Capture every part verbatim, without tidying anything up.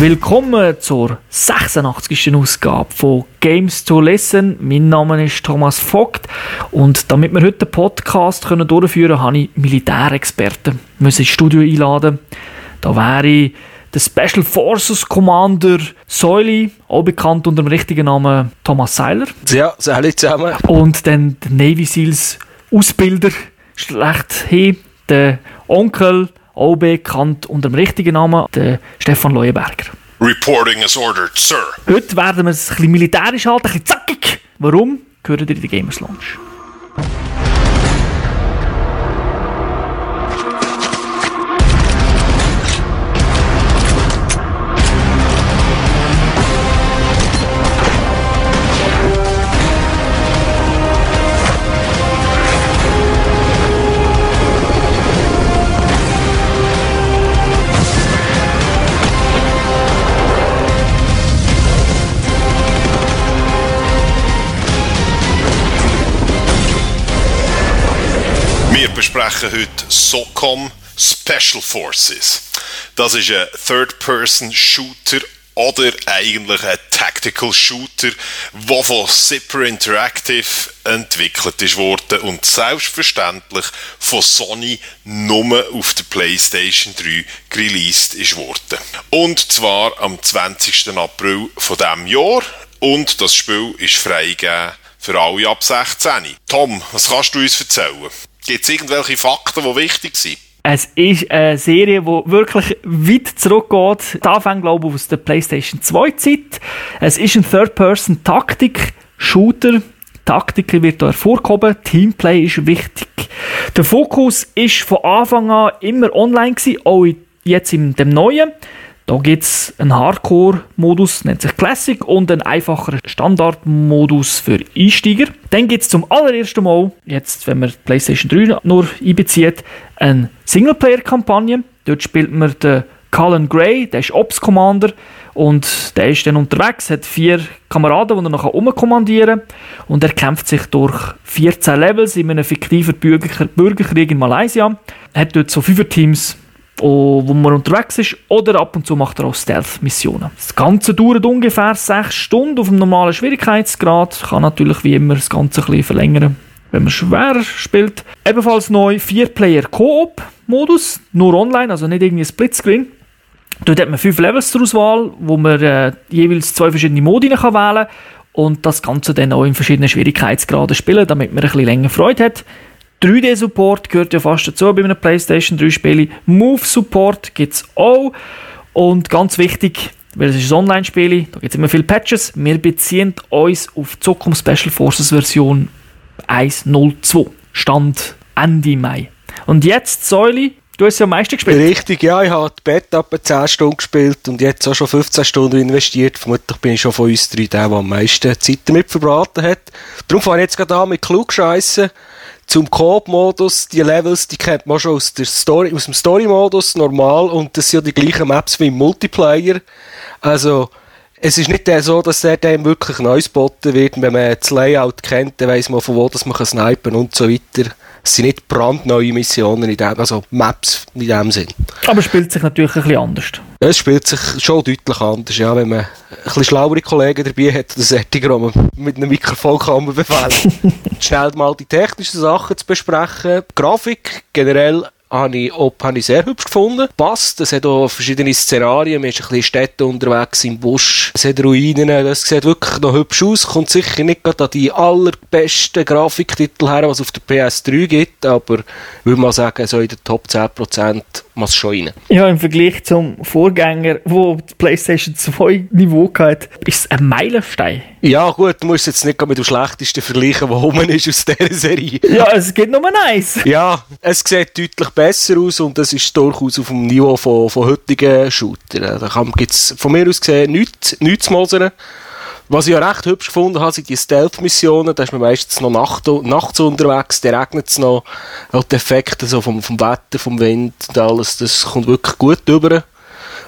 Willkommen zur sechsundachtzigsten Ausgabe von Games to Listen. Mein Name ist Thomas Vogt und damit wir heute den Podcast können durchführen können, habe ich Militärexperten ins Studio einladen. Da wäre der Special Forces Commander Säuli, auch bekannt unter dem richtigen Namen Thomas Seiler. Ja, alle zusammen. Und dann der Navy Seals Ausbilder schlechthin, der Onkel, auch bekannt unter dem richtigen Namen, der Stefan Leuenberger. Reporting as ordered, Sir. Heute werden wir es ein bisschen militärisch halten, ein bisschen zackig. Warum? Gehört ihr in die Gamers Lounge. Wir besprechen heute SOCOM Special Forces. Das ist ein Third-Person-Shooter oder eigentlich ein Tactical Shooter, der von Zipper Interactive entwickelt ist worden und selbstverständlich von Sony nur auf der PlayStation drei released ist worden. Und zwar am zwanzigsten April von diesem Jahr. Und das Spiel ist freigegeben für alle ab sechzehn. Tom, was kannst du uns erzählen? Gibt es irgendwelche Fakten, die wichtig sind? Es ist eine Serie, die wirklich weit zurückgeht. Die Anfänge, glaube ich, aus der PlayStation zwei Zeit. Es ist ein Third-Person-Taktik-Shooter. Taktik wird hier hervorgehoben. Teamplay ist wichtig. Der Fokus ist von Anfang an immer online gewesen, auch jetzt in dem neuen. Da gibt es einen Hardcore-Modus, nennt sich Classic, und einen einfacheren Standard-Modus für Einsteiger. Dann gibt es zum allerersten Mal, jetzt wenn man die PlayStation drei nur einbezieht, eine Singleplayer-Kampagne. Dort spielt man den Cullen Gray, der ist Ops-Commander und der ist dann unterwegs, hat vier Kameraden, die er noch umkommandieren kann, und er kämpft sich durch vierzehn Levels in einem fiktiven Bürger- Bürgerkrieg in Malaysia. Er hat dort so fünf Teams, wo man unterwegs ist, oder ab und zu macht er auch Stealth-Missionen. Das Ganze dauert ungefähr sechs Stunden auf dem normalen Schwierigkeitsgrad. Kann natürlich wie immer das Ganze ein bisschen verlängern, wenn man schwerer spielt. Ebenfalls neu vier Player Koop-Modus, nur online, also nicht irgendwie Splitscreen. Dort hat man fünf Levels zur Auswahl, wo man äh, jeweils zwei verschiedene Modi wählen kann und das Ganze dann auch in verschiedenen Schwierigkeitsgraden spielen, damit man ein bisschen länger Freude hat. drei D-Support gehört ja fast dazu bei einem PlayStation drei Spiel. Move-Support gibt es auch. Und ganz wichtig, weil es ist ein Online-Spiel, da gibt es immer viele Patches. Wir beziehen uns auf die SOCOM Special Forces Version eins Punkt null zwei. Stand Ende Mai. Und jetzt, Säuli, du hast ja am meisten gespielt. Richtig, ja, ich habe die Beta etwa zehn Stunden gespielt und jetzt auch schon fünfzehn Stunden investiert. Vermutlich bin ich schon von uns drei der, der am meisten Zeit damit verbraten hat. Darum fange ich jetzt gerade an mit Klugscheissen. Zum Coop-Modus, die Levels, die kennt man schon aus, der Story, aus dem Story-Modus normal, und das sind ja die gleichen Maps wie im Multiplayer. Also, es ist nicht so, dass der dem wirklich neu spotten wird. Wenn man das Layout kennt, dann weiss man, von wo dass man snipen kann und so weiter. Es sind nicht brandneue Missionen, in dem, also Maps in dem Sinn. Aber es spielt sich natürlich ein bisschen anders. Es spielt sich schon deutlich anders, ja, wenn man ein bisschen schlauere Kollegen dabei hat, das Setting, wo man mit einem Mikrofon kann man befehlen. Schnell mal die technischen Sachen zu besprechen. Die Grafik generell habe ich, ob, habe ich sehr hübsch gefunden. Passt, es hat auch verschiedene Szenarien, man ist ein bisschen Städte unterwegs im Busch, es hat Ruinen, das sieht wirklich noch hübsch aus, kommt sicher nicht gerade an die allerbesten Grafiktitel her, was es auf der P S drei gibt, aber ich würde mal sagen, so in den Top zehn Prozent muss es schon rein. Ja, im Vergleich zum Vorgänger, wo die PlayStation zwei Niveau hatte, ist es ein Meilenstein. Ja gut, du musst jetzt nicht mit dem schlechtesten vergleichen, was rum ist aus dieser Serie. Ja, es geht nur eins. Ja, es sieht deutlich besser aus und es ist durchaus auf dem Niveau von, von heutigen Shootern. Da gibt es von mir aus gesehen nichts, nichts zu mosern. Was ich ja recht hübsch gefunden habe, sind die Stealth-Missionen. Da ist man meistens noch Nacht, nachts unterwegs, da regnet es noch. Auch die Effekte so vom, vom Wetter, vom Wind und alles, das kommt wirklich gut rüber.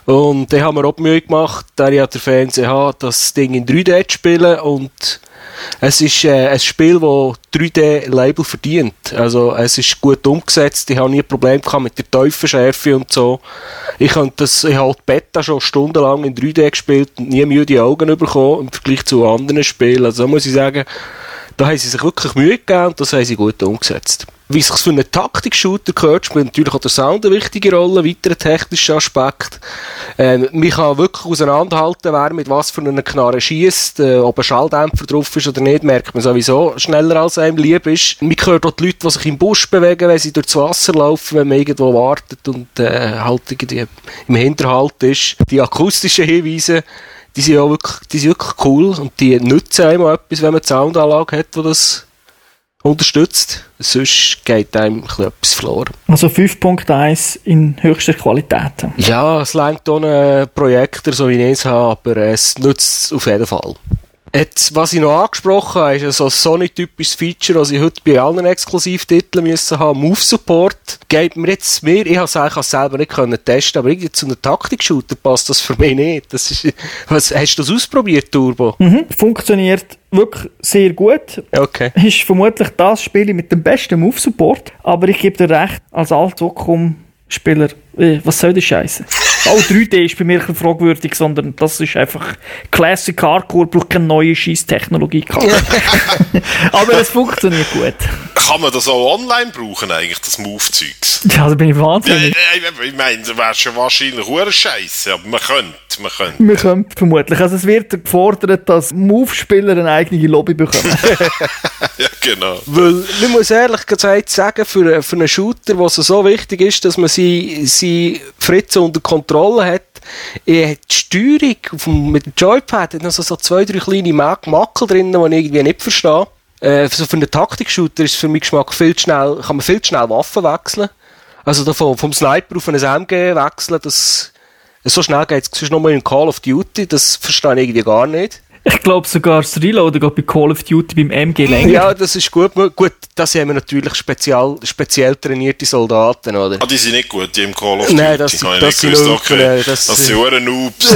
Und dann haben wir auch die Mühe gemacht, da ich ja den Fernseher habe, das Ding in drei D zu spielen. Und es ist äh, ein Spiel, das drei D-Label verdient. Also es ist gut umgesetzt. Ich habe nie Probleme gehabt mit der Tiefenschärfe und so. Ich habe das, ich habe die Beta schon stundenlang in drei D gespielt und nie müde Augen bekommen im Vergleich zu anderen Spielen. Also da muss ich sagen, da haben sie sich wirklich Mühe gegeben und das haben sie gut umgesetzt. Wie es sich für einen Taktik-Shooter gehört, spielt natürlich auch der Sound eine wichtige Rolle, weitere technische Aspekte. Ähm, man kann wirklich auseinanderhalten, wer mit was für einer Knarre schiesst, äh, ob ein Schalldämpfer drauf ist oder nicht, merkt man sowieso schneller, als einem lieb ist. Man hört auch die Leute, die sich im Busch bewegen, wenn sie durchs Wasser laufen, wenn man irgendwo wartet und äh, halt irgendwie im Hinterhalt ist. Die akustischen Hinweise, die sind ja wirklich, die sind wirklich cool und die nützen einem auch etwas, wenn man eine Soundanlage hat, die das unterstützt. Sonst geht einem etwas verloren. Also fünf Punkt eins in höchster Qualität. Ja, es reicht auch ein Projektor, so wie ich es habe, aber es nützt es auf jeden Fall. Jetzt, was ich noch angesprochen habe, ist ein Sony-typisches Feature, das ich heute bei allen Exklusivtiteln müssen haben. Move-Support geht mir jetzt mehr, ich habe es eigentlich selber nicht können testen, aber irgendwie zu einem Taktik-Shooter passt das für mich nicht. Das ist, was, hast du das ausprobiert, Turbo? Mhm, funktioniert wirklich sehr gut. Okay. Ist vermutlich das Spiel mit dem besten Move-Support, aber ich gebe dir recht, als Alt-Ocom-Spieler, äh, was soll das Scheiße? Auch drei D ist bei mir nicht fragwürdig, sondern das ist einfach Classic Hardcore, braucht keine neue Scheisstechnologie. Aber es funktioniert gut. Kann man das auch online brauchen, eigentlich, das Move-Zeugs? Ja, da bin ich wahnsinnig. Ja, ich, ich meine, das wäre schon wahrscheinlich hure Scheiße, aber man könnte, man könnte. Wir können vermutlich. Also es wird gefordert, dass Move-Spieler eine eigene Lobby bekommen. Ja, genau. Weil, ich muss ehrlich gesagt sagen, für, für einen Shooter, wo es so wichtig ist, dass man sie, sie Fritzen unter Kontrolle hat, die Steuerung auf dem, mit dem Joypad hat noch so, so zwei, drei kleine Makel drin, die ich irgendwie nicht verstehe. Äh, so für einen Taktik-Shooter ist es für meinen Geschmack viel zu schnell, kann man viel zu schnell Waffen wechseln. Also davon, vom Sniper auf einen M G wechseln, das, so schnell geht es sonst noch mal in Call of Duty, das verstehe ich irgendwie gar nicht. Ich glaube sogar das Reloaden geht bei Call of Duty beim M G länger. Ja, das ist gut. Gut, das haben wir natürlich speziell, speziell trainierte Soldaten, oder? Ah, die sind nicht gut, die im Call of Duty. Nein, das, das, das sind gewusst, Noob, okay. äh, das, das sind hure Noobs.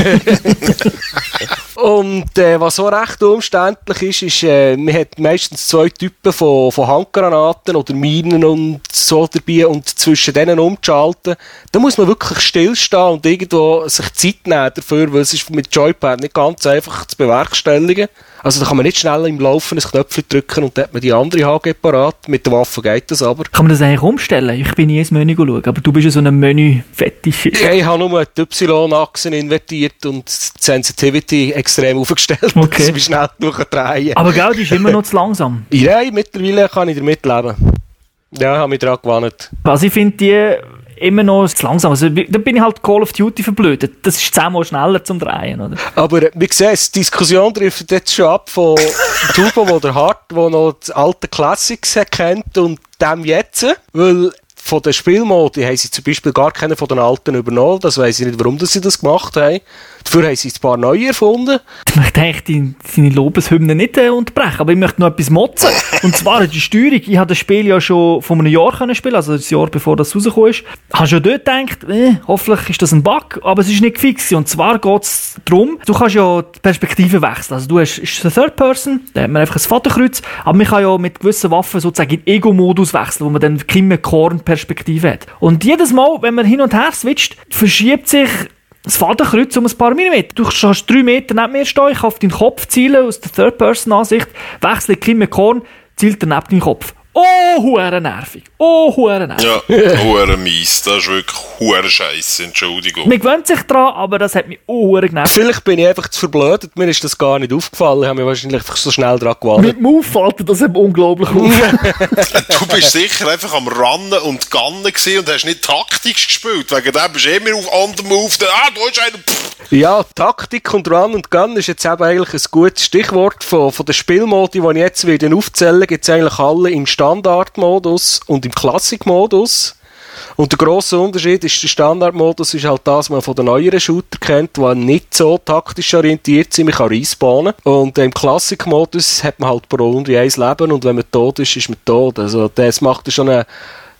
Und äh, was auch recht umständlich ist, ist, äh, man hat meistens zwei Typen von, von Handgranaten oder Minen und so dabei und zwischen denen umzuschalten. Da muss man wirklich stillstehen und irgendwo sich Zeit nehmen dafür, weil es ist mit Joypad nicht ganz einfach zu bewerkstelligen. Also da kann man nicht schnell im Laufen ein Knöpfchen drücken und dann hat man die andere H G parat. Mit der Waffe geht das aber. Kann man das eigentlich umstellen? Ich bin nie ins Menü schauen, aber du bist ja so ein Menü-Fetisch. Ja, ich habe nur die Y-Achsen invertiert und die Sensitivity extrem aufgestellt, okay. dass ich schnell durchdrehen. Aber gell, die ist immer noch zu langsam. Ja, mittlerweile kann ich damit leben. Ja, ich habe mich daran gewandt. Also ich finde die immer noch zu langsam. Also, da bin ich halt Call of Duty verblödet. Das ist zehnmal schneller zum Drehen, oder? Aber wie gesagt, die Diskussion trifft jetzt schon ab von Turbo, wo der Hart, der noch die alten Classics kennt und dem jetzt. Weil von den Spielmodi haben sie zum Beispiel gar keinen von den alten übernommen. Das weiss ich nicht, warum sie das gemacht haben. Dafür haben sie ein paar neue erfunden. Ich möchte eigentlich deine Lobeshymne nicht äh, unterbrechen, aber ich möchte noch etwas motzen. Und zwar die Steuerung. Ich habe das Spiel ja schon vor einem Jahr können spielen, also das Jahr bevor das rausgekommen ist. Ich habe schon dort gedacht, äh, hoffentlich ist das ein Bug, aber es ist nicht fix. Und zwar geht es darum, du kannst ja die Perspektive wechseln. Also du hast ist eine Third Person, da hat man einfach ein Vaterkreuz, aber man kann ja mit gewissen Waffen sozusagen in Ego-Modus wechseln, wo man dann keine Korn-Perspektive hat. Und jedes Mal, wenn man hin und her switcht, verschiebt sich das Fadenkreuz um ein paar Millimeter. Du kannst drei Meter neben mir stehen, ich kann auf deinen Kopf zielen, aus der Third-Person-Ansicht, wechsle Kim Korn, zielt er neben deinen Kopf. Oh, hure nervig. Oh, hure nervig. Ja, hure mies. Das ist wirklich hure Scheisse, Entschuldigung. Man gewöhnt sich dran, aber das hat mich oh, hure genervt. Vielleicht bin ich einfach zu verblödet, mir ist das gar nicht aufgefallen. Ich habe mich wahrscheinlich einfach so schnell dran gewartet. Mit dem Move fällt das eben unglaublich auf. Du bist sicher einfach am Rannen und Gannen gewesen und hast nicht Taktik gespielt. Wegen dem bist du immer auf on the move. Ah, du hast einen... Pff. Ja, Taktik und Run und Gun ist jetzt eben eigentlich ein gutes Stichwort. Von, von den Spielmodi, die ich jetzt wieder aufzählen, gibt es eigentlich alle im Standardmodus und im Classic-Modus. Und der grosse Unterschied ist, der Standardmodus ist halt das, was man von den neueren Shooter kennt, die nicht so taktisch orientiert sind. Man kann respawnen. Und im Classic-Modus hat man halt pro Runde ein Leben und wenn man tot ist, ist man tot. Also das macht schon eine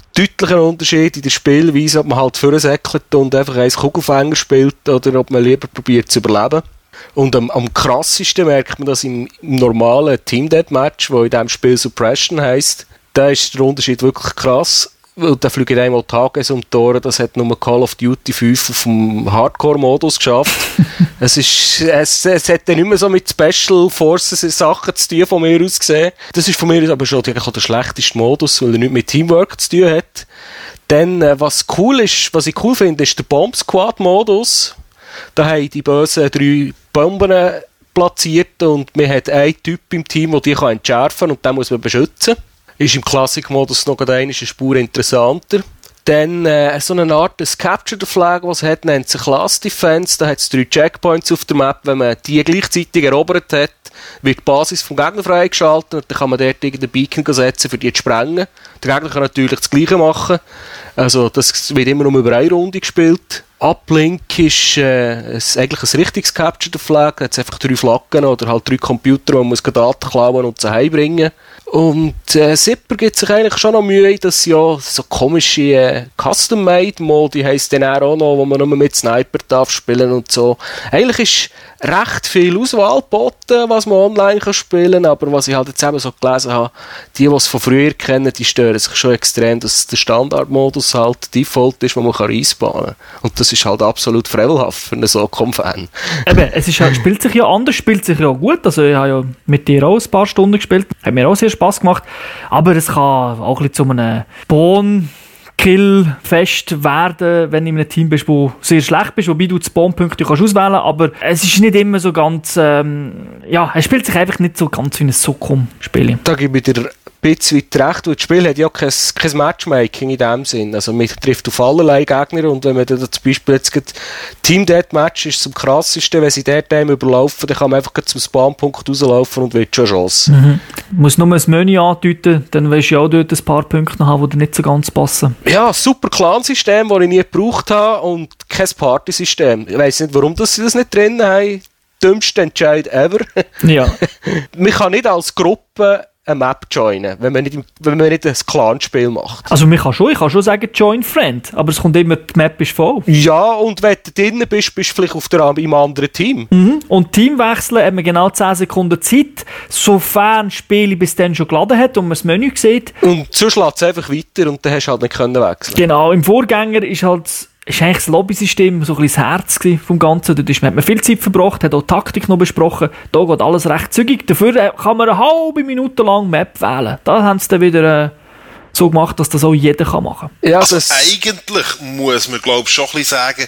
deutlicher Unterschied in der Spielweise, ob man halt vorsäckelt und einfach einen Kugelfänger spielt oder ob man lieber probiert zu überleben. Und am, am krassesten merkt man das im, im normalen Team-Deathmatch, das in diesem Spiel Suppression heisst. Da ist der Unterschied wirklich krass. Und da fliegen einmal Tages um die Ohren, das hat nur Call of Duty fünf auf dem Hardcore-Modus geschafft. es, ist, es, es hat dann nicht mehr so mit Special Forces Sachen zu tun, von mir aus gesehen. Das ist von mir aus aber schon der schlechteste Modus, weil er nichts mit Teamwork zu tun hat. Dann, was cool ist, was ich cool finde, ist der Bomb Squad-Modus. Da haben die bösen drei Bomben platziert und man hat einen Typ im Team, der die entschärfen kann und den muss man beschützen. Ist im Classic-Modus noch eine Spur interessanter. Dann äh, so eine Art des Capture the Flag, was es hat, nennt sich Class Defense. Da hat es drei Checkpoints auf der Map. Wenn man die gleichzeitig erobert hat, wird die Basis vom Gegner freigeschaltet und dann kann man dort irgendeinen Beacon setzen, für die zu sprengen. Der Gegner kann natürlich das Gleiche machen. Also das wird immer nur über eine Runde gespielt. Uplink ist äh, ist eigentlich ein richtiges Capture the Flag. Da hat es einfach drei Flaggen oder halt drei Computer, man muss Daten klauen und sie heimbringen. Und äh, Zipper gibt sich eigentlich schon noch Mühe, dass ja so komische äh, Custom-Made-Modi heisst dann auch noch, wo man nur mit Sniper darf spielen und so. Eigentlich ist recht viel Auswahl geboten, was man online kann spielen, aber was ich halt jetzt eben so gelesen habe, die, die es von früher kennen, die stören sich schon extrem, dass der Standardmodus halt Default ist, wo man kann reinspannen kann. Und das ist halt absolut frevelhaft für einen Socom-Fan. Eben, es ist halt, spielt sich ja anders, spielt sich ja gut, also ich habe ja mit dir auch ein paar Stunden gespielt, hat mir auch sehr Spass gemacht, aber es kann auch ein bisschen zu einem Spawn Kill fest werden, wenn du in einem Team bist, wo sehr schlecht bist, wobei du die Spawnpunkte kannst auswählen, aber es ist nicht immer so ganz, ähm, ja, es spielt sich einfach nicht so ganz wie ein Socom-Spiel. Da gebe ich dir ein bisschen weit recht, weil das Spiel hat ja kein, kein Matchmaking in dem Sinn. Also man trifft auf allerlei Gegner und wenn man da zum Beispiel jetzt Team Deathmatch ist zum krassesten, wenn sie dort einem überlaufen, dann kann man einfach zum Spawnpunkt rauslaufen und wird schon Chance. Mhm. Du musst nur ein Menü andeuten, dann wirst du ja auch dort ein paar Punkte noch haben, die dir nicht so ganz passen. Ja, super Clan-System, das ich nie gebraucht habe und kein Party-System. Ich weiss nicht, warum das sie das nicht drin haben. Dümmster Entscheid ever. Ja. Man kann nicht als Gruppe eine Map joinen, wenn man nicht, wenn man nicht ein Clan-Spiel macht. Also man kann schon, ich kann schon sagen Join Friend, aber es kommt immer, die Map ist voll. Ja, und wenn du drinnen bist, bist du vielleicht auf der, im anderen Team. Mhm. Und Teamwechseln hat man genau zehn Sekunden Zeit, sofern das Spiel bis dann schon geladen hat und man das Menü sieht. Und so schlägt es einfach weiter und dann hast du halt nicht können wechseln. Genau, im Vorgänger ist halt ist eigentlich das Lobbysystem so ein bisschen das Herz vom Ganzen. Da hat man viel Zeit verbracht, hat auch Taktik noch besprochen. Da geht alles recht zügig. Dafür kann man eine halbe Minute lang Map wählen. Da haben sie dann wieder äh, so gemacht, dass das auch jeder kann machen kann. Ja, also eigentlich muss man, glaube ich, schon ein bisschen sagen,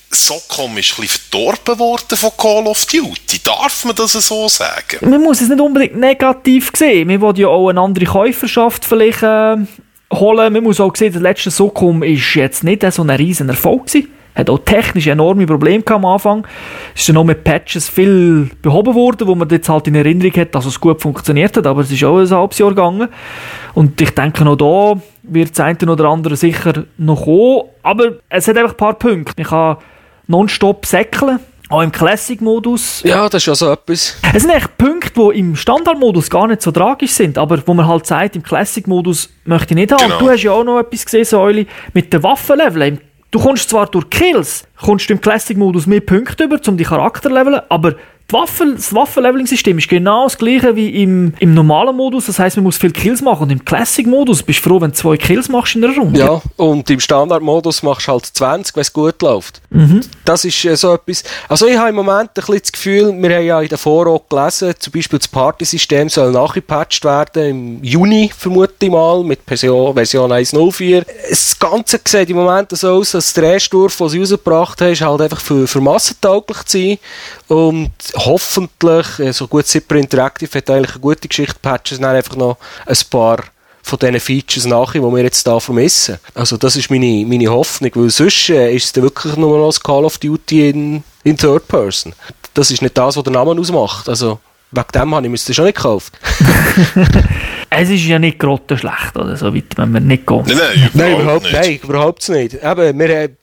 Socom ist ein bisschen verdorben worden von Call of Duty. Darf man das so sagen? Man muss es nicht unbedingt negativ sehen. Wir wollen ja auch eine andere Käuferschaft vielleicht äh, holen. Man muss auch sehen, der letzte Socom ist jetzt nicht so ein riesen Erfolg gewesen. Hat auch technisch enorme Probleme am Anfang. Es ist dann auch mit Patches viel behoben worden, wo man jetzt halt in Erinnerung hat, dass es gut funktioniert hat, aber es ist auch ein halbes Jahr gegangen. Und ich denke, noch da wird das eine oder andere sicher noch kommen. Aber es hat einfach ein paar Punkte. Ich kann nonstop säckeln. Auch im Classic-Modus. Ja, das ist ja so etwas. Es sind echt Punkte, die im Standard-Modus gar nicht so tragisch sind, aber wo man halt sagt, im Classic-Modus möchte ich nicht haben. Genau. Du hast ja auch noch etwas gesehen, Säuli, mit den Waffenleveln. Du kommst zwar durch Kills, kommst du im Classic-Modus mehr Punkte über, um die Charakter zu leveln, aber die Waffen, das Waffenleveling-System ist genau das gleiche wie im, im normalen Modus. Das heisst, man muss viele Kills machen. Und im Classic-Modus bist du froh, wenn du zwei Kills machst in einer Runde. Ja, und im Standard-Modus machst du halt zwanzig, wenn es gut läuft. Mhm. Das ist äh, so etwas. Also ich habe im Moment ein bisschen das Gefühl, wir haben ja in den Foren gelesen, zum Beispiel das Party-System soll nachgepatcht werden, im Juni vermute ich mal, mit Version, Version eins Punkt null vier. Das Ganze sieht im Moment so aus, dass der Restwurf, den sie rausgebracht haben, ist halt einfach für, für massentauglich zu sein. Und hoffentlich, so gut Zipper Interactive hat eigentlich eine gute Geschichte, patchen dann einfach noch ein paar von diesen Features nach, die wir jetzt da vermissen. Also das ist meine, meine Hoffnung, weil sonst äh, ist es dann wirklich nur noch das Call of Duty in, in Third Person. Das ist nicht das, was der Name ausmacht. Also wegen dem habe ich mir das schon nicht gekauft. Es ist ja nicht grottenschlecht, oder so weit, wenn wir nicht gehen. Nein, nein, nein, überhaupt nicht. Nein, überhaupt nicht. Eben, wir,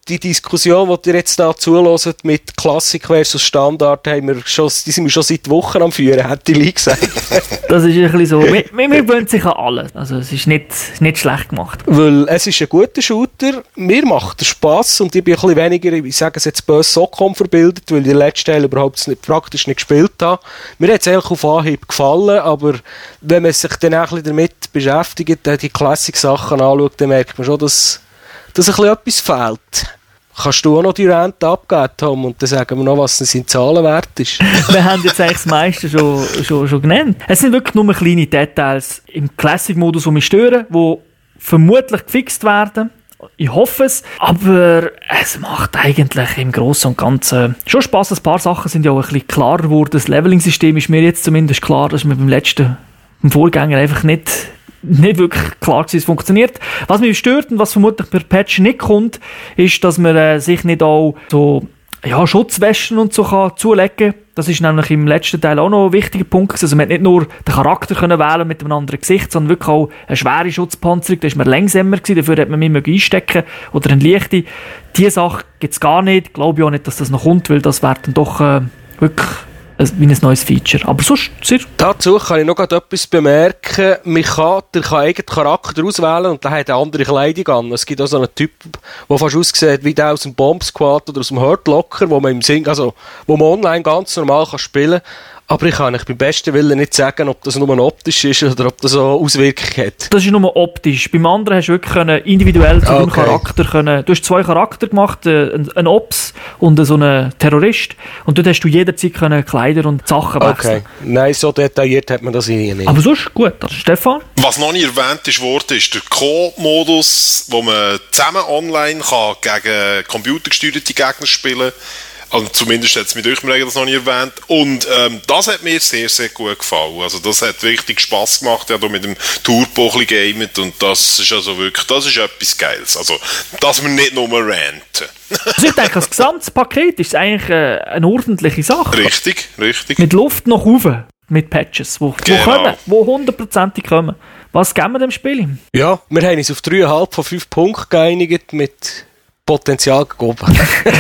die Diskussion, die ihr jetzt da zuhört, mit Klassik versus Standard, haben wir schon, die sind wir schon seit Wochen am Führen, hätte ich gesagt. Das ist ein bisschen so. Wir, wir gewöhnen sich an alles. Also, es ist nicht, nicht schlecht gemacht. Weil es ist ein guter Shooter, mir macht er Spass und ich bin ein bisschen weniger, ich sage es jetzt böse, Socom verbildet, weil ich den letzten Teil überhaupt nicht, praktisch nicht gespielt habe. Mir hat es eigentlich auf Anhieb gefallen, aber wenn man sich dann auch ein bisschen damit beschäftigt, die Classic-Sachen anschaut, dann merkt man schon, dass, dass ein bisschen etwas fehlt. Kannst du auch noch die Rente abgeben, Tom, und dann sagen wir noch, was es in Zahlen wert ist? Wir haben jetzt eigentlich das meiste schon, schon, schon genannt. Es sind wirklich nur kleine Details im Classic-Modus, die mich stören, die vermutlich gefixt werden. Ich hoffe es, aber es macht eigentlich im Großen und Ganzen schon Spass. Ein paar Sachen sind ja auch ein bisschen klarer geworden. Das Leveling-System ist mir jetzt zumindest klar, dass mir beim letzten, beim Vorgänger einfach nicht, nicht wirklich klar war, wie es funktioniert. Was mich stört und was vermutlich per Patch nicht kommt, ist, dass man äh, sich nicht auch so ja, Schutzwesten und so kann zulegen kann. Das ist nämlich im letzten Teil auch noch ein wichtiger Punkt. Also man hat nicht nur den Charakter können wählen mit einem anderen Gesicht, sondern wirklich auch eine schwere Schutzpanzerung. Da war man langsamer gewesen, dafür hat man mich einstecken oder eine leichte. Diese Sache gibt es gar nicht. Ich glaube auch nicht, dass das noch kommt, weil das wäre dann doch äh, wirklich wie ein neues Feature. Aber sonst sehr... Dazu kann ich noch etwas bemerken. Man kann den eigenen Charakter auswählen und der hat eine andere Kleidung an. Es gibt auch so einen Typ, der fast aussieht wie der aus dem Bomb Squad oder aus dem Hurt Locker, wo man im Sing, also wo man online ganz normal kann spielen kann. Aber ich kann nicht beim besten Willen nicht sagen, ob das nur optisch ist oder ob das so Auswirkungen hat. Das ist nur optisch. Beim anderen hast du wirklich individuell zu deinem okay. Charakter können. Du hast zwei Charakter gemacht, einen Ops und so einen Terrorist. Und dort hast du jederzeit können Kleider und Sachen wechseln. Okay. Nein, so detailliert hat man das hier nicht. Aber sonst gut. Stefan? Was noch nicht erwähnt ist worden, ist der Co-Modus, wo man zusammen online kann gegen computergesteuerte Gegner spielen kann. Also zumindest hat es mit euch das noch nie erwähnt. Und ähm, das hat mir sehr, sehr gut gefallen. Also das hat richtig Spass gemacht. Ich habe mit dem Turbo ein bisschen gegamet und das ist also wirklich, das ist etwas Geiles. Also, dass wir nicht nur ranten. Also ich denke, das gesamte Paket ist eigentlich äh, eine ordentliche Sache. Richtig, richtig. Mit Luft noch rauf, mit Patches, wo, genau. wo kommen, wo hundertprozentig kommen. Was geben wir dem Spiel? Ja, wir haben uns auf drei Komma fünf von fünf Punkten geeinigt mit Potenzial gegeben.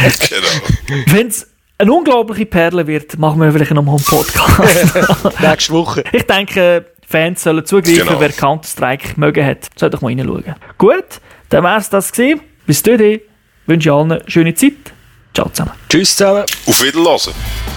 Genau. Wenn es eine unglaubliche Perle wird, machen wir vielleicht noch mal einen Podcast. Nächste Woche. Ich denke, Fans sollen zugreifen, genau. Wer Counter-Strike mögen hat. Sollte doch mal reinschauen. Gut, dann wäre es das gewesen. Bis dahin wünsche ich allen eine schöne Zeit. Ciao zusammen. Tschüss zusammen. Auf Wiedersehen.